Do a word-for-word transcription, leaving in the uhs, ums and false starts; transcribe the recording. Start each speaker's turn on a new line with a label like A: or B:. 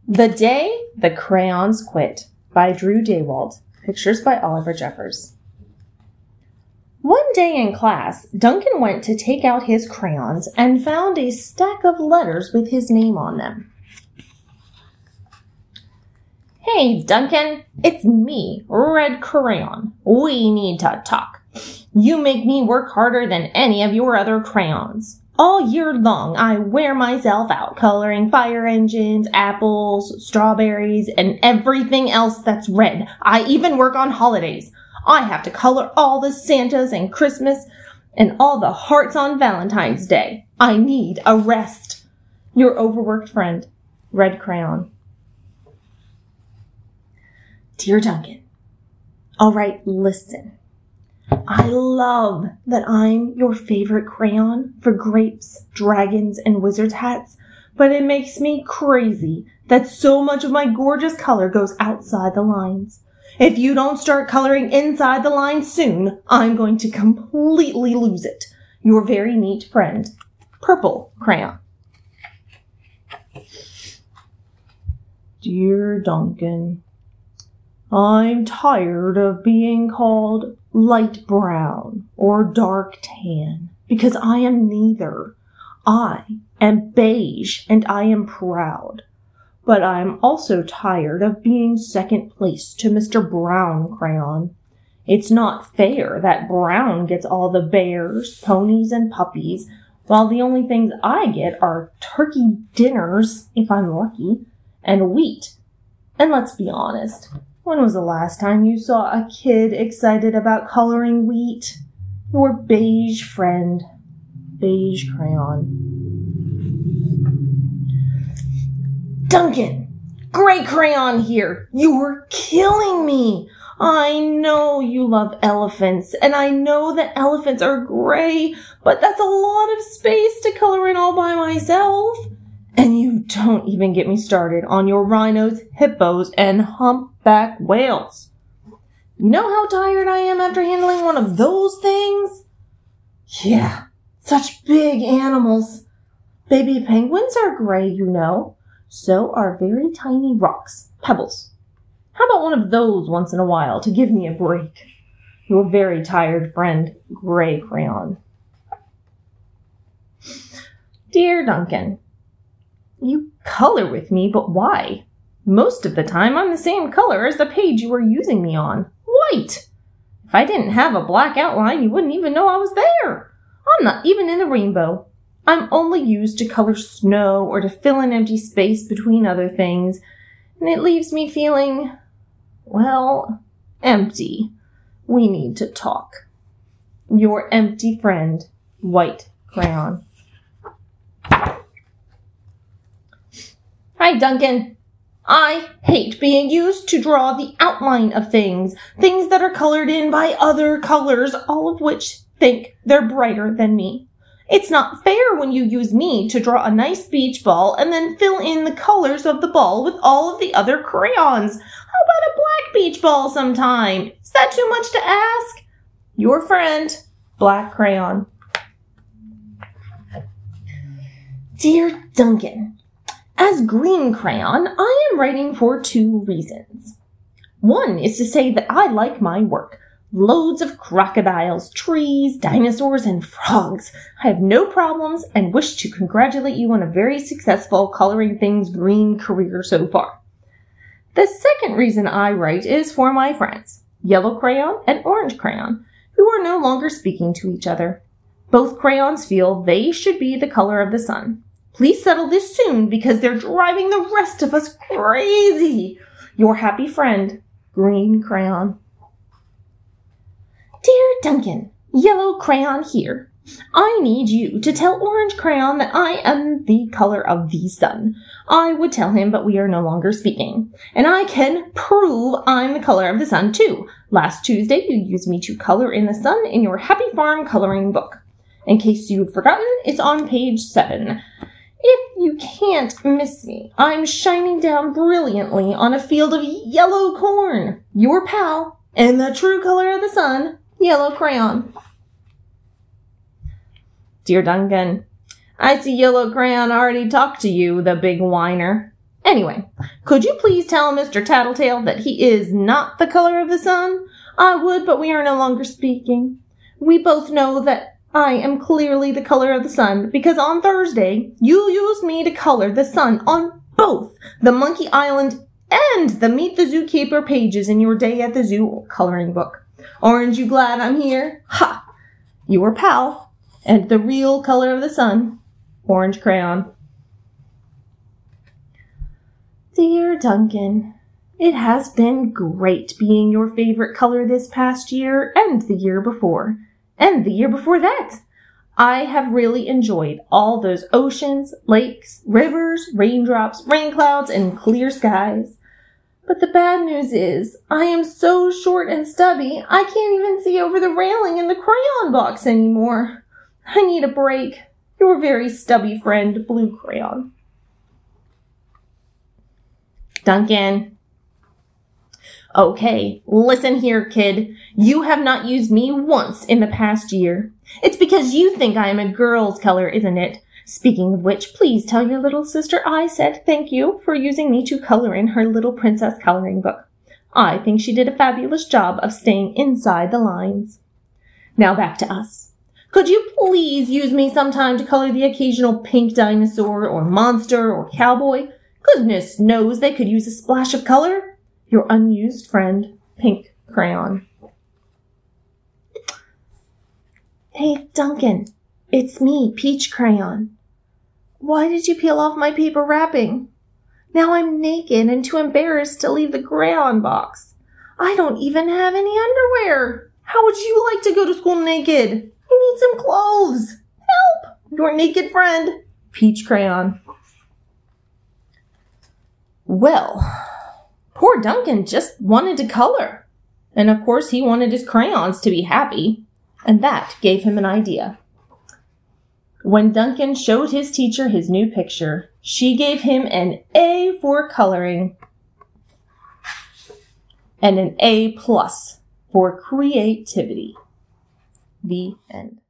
A: The Day the Crayons Quit by Drew Daywalt. Pictures by Oliver Jeffers. One day in class, Duncan went to take out his crayons and found a stack of letters with his name on them. Hey, Duncan, it's me, Red Crayon. We need to talk. You make me work harder than any of your other crayons. All year long, I wear myself out coloring fire engines, apples, strawberries, and everything else that's red. I even work on holidays. I have to color all the Santas and Christmas and all the hearts on Valentine's Day. I need a rest. Your overworked friend, Red Crayon. Dear Duncan, all right, listen. I love that I'm your favorite crayon for grapes, dragons, and wizards' hats, but it makes me crazy that so much of my gorgeous color goes outside the lines. If you don't start coloring inside the lines soon, I'm going to completely lose it. Your very neat friend, Purple Crayon. Dear Duncan, I'm tired of being called light brown or dark tan because I am neither. I am beige and I am proud. But I am also tired of being second place to Mister Brown Crayon. It's not fair that Brown gets all the bears, ponies, and puppies, while the only things I get are turkey dinners, if I'm lucky, and wheat. And let's be honest. When was the last time you saw a kid excited about coloring wheat? Your beige friend, Beige Crayon. Duncan, Gray Crayon here. You're killing me. I know you love elephants, and I know that elephants are gray, but that's a lot of space to color in all by myself. And you don't even get me started on your rhinos, hippos, and humpback whales. You know how tired I am after handling one of those things? Yeah, such big animals. Baby penguins are gray, you know. So are very tiny rocks, pebbles. How about one of those once in a while to give me a break? Your very tired friend, Gray Crayon. Dear Duncan, you color with me, but why? Most of the time, I'm the same color as the page you were using me on. White! If I didn't have a black outline, you wouldn't even know I was there. I'm not even in the rainbow. I'm only used to color snow or to fill an empty space between other things, and it leaves me feeling, well, empty. We need to talk. Your empty friend, White Crayon. Hi, Duncan. I hate being used to draw the outline of things, things that are colored in by other colors, all of which think they're brighter than me. It's not fair when you use me to draw a nice beach ball and then fill in the colors of the ball with all of the other crayons. How about a black beach ball sometime? Is that too much to ask? Your friend, Black Crayon. Dear Duncan, as Green Crayon, I am writing for two reasons. One is to say that I like my work. Loads of crocodiles, trees, dinosaurs, and frogs. I have no problems and wish to congratulate you on a very successful coloring things green career so far. The second reason I write is for my friends, Yellow Crayon and Orange Crayon, who are no longer speaking to each other. Both crayons feel they should be the color of the sun. Please settle this soon because they're driving the rest of us crazy. Your happy friend, Green Crayon. Dear Duncan, Yellow Crayon here. I need you to tell Orange Crayon that I am the color of the sun. I would tell him, but we are no longer speaking. And I can prove I'm the color of the sun, too. Last Tuesday, you used me to color in the sun in your Happy Farm coloring book. In case you've forgotten, it's on page seven. If you can't miss me, I'm shining down brilliantly on a field of yellow corn. Your pal, and the true color of the sun, Yellow Crayon. Dear Duncan, I see Yellow Crayon already talked to you, the big whiner. Anyway, could you please tell Mister Tattletale that he is not the color of the sun? I would, but we are no longer speaking. We both know that I am clearly the color of the sun, because on Thursday, you used me to color the sun on both the Monkey Island and the Meet the Zookeeper pages in your Day at the Zoo coloring book. Aren't you glad I'm here? Ha! Your pal, and the real color of the sun, orange crayon. Dear Duncan, it has been great being your favorite color this past year and the year before, and the year before that. I have really enjoyed all those oceans, lakes, rivers, raindrops, rain clouds, and clear skies. But the bad news is, I am so short and stubby, I can't even see over the railing in the crayon box anymore. I need a break. Your very stubby friend, Blue Crayon. Duncan. Okay, listen here, kid. You have not used me once in the past year. It's because you think I am a girl's color, isn't it? Speaking of which, please tell your little sister I said thank you for using me to color in her little princess coloring book. I think she did a fabulous job of staying inside the lines. Now back to us. Could you please use me sometime to color the occasional pink dinosaur or monster or cowboy? Goodness knows they could use a splash of color. Your unused friend, Pink Crayon. Hey, Duncan, it's me, Peach Crayon. Why did you peel off my paper wrapping? Now I'm naked and too embarrassed to leave the crayon box. I don't even have any underwear. How would you like to go to school naked? I need some clothes. Help! Your naked friend, Peach Crayon. Well, poor Duncan just wanted to color. And of course he wanted his crayons to be happy. And that gave him an idea. When Duncan showed his teacher his new picture, she gave him an A for coloring and an A plus for creativity. The end.